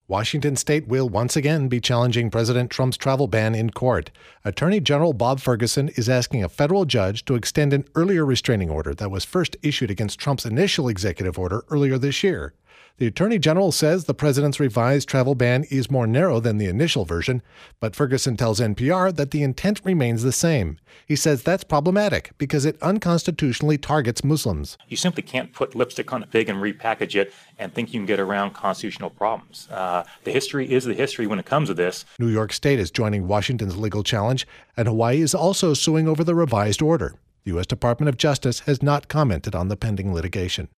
Washington state will once again be challenging President Trump's travel ban in court. Attorney General Bob Ferguson is asking a federal judge to extend an earlier restraining order that was first issued against Trump's initial executive order earlier this year. The Attorney General says the president's revised travel ban is more narrow than the initial version, but Ferguson tells NPR that the intent remains the same. He says that's problematic because it unconstitutionally targets Muslims. You simply can't put lipstick on a pig and repackage it and think you can get around constitutional problems. The history is the history when it comes to this. New York State is joining Washington's legal challenge, and Hawaii is also suing over the revised order. The U.S. Department of Justice has not commented on the pending litigation.